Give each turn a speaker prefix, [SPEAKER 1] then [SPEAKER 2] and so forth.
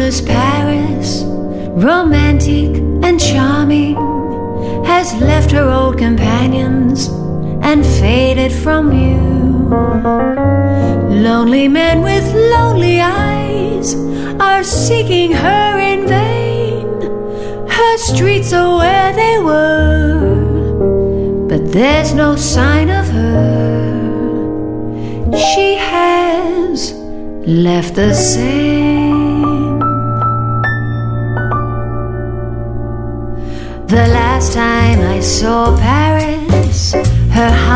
[SPEAKER 1] Famous Paris, romantic and charming, has left her old companions and faded from view. Lonely men with lonely eyes are seeking her in vain. Her streets are where they were, but there's no sign of her. She has left the same. The last time I saw Paris, her